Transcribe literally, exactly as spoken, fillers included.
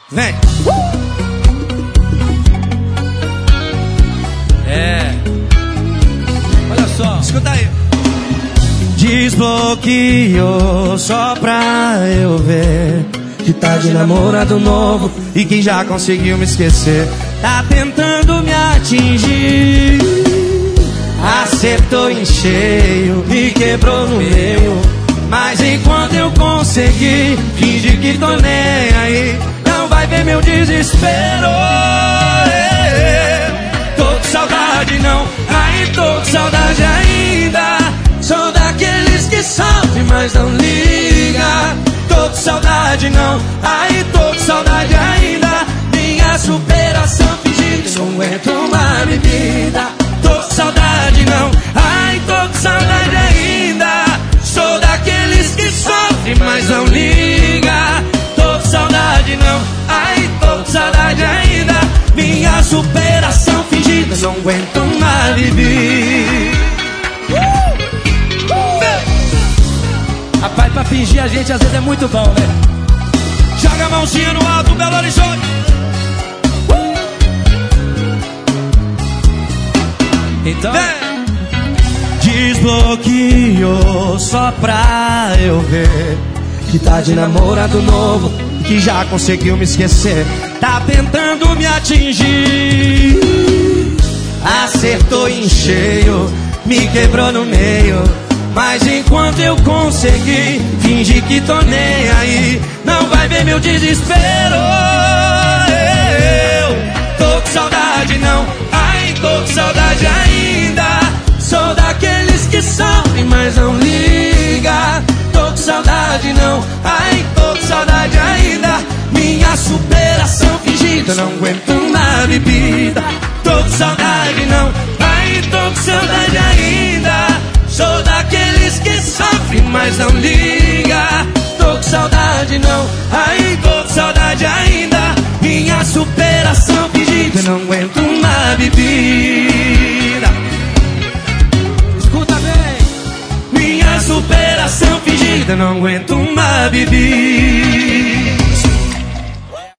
Vem. É. Olha só. Escuta aí. Desbloqueou só pra eu ver que tá de namorado novo e que já conseguiu me esquecer. Tá tentando me atingir, acertou em cheio, me quebrou no meio. Mas enquanto eu consegui fingir que tô nem aí, não vai ver meu desespero. Tô com saudade não, aí tô com saudade ainda. Sou daqueles que sofrem, mas não liga. Tô com saudade não, aí tô com saudade ainda. Minha superação fingida, não aguento uma bebida. Tô com saudade não, ai tô com saudade ainda. Sou daqueles que sofrem, mas não liga. Tô com saudade não, ai tô com saudade ainda. Minha superação fingida, não aguento uma bebida. Rapaz, pra fingir a gente às vezes é muito bom, né? Joga a mãozinha no alto, Belo Horizonte. Então é. Desbloqueou só pra eu ver que tá de namorado novo, que já conseguiu me esquecer. Tá tentando me atingir, acertou em cheio, me quebrou no meio. Mas enquanto eu consegui fingir que tô nem aí, não vai ver meu desespero. Eu tô com saudade não, ai tô com saudade ainda. Sou daqueles que sofrem, mas não liga. Tô com saudade não, ai tô com saudade ainda. Minha superação fingida, não aguento uma bebida. Tô com saudade não, ai tô com saudade ainda. Sou daqueles que sofrem, mas não liga. Tô com saudade não, ai tô com saudade ainda. Minha superação fingida, não aguento uma bebida. Escuta bem. Minha superação fingida, não aguento uma bebida.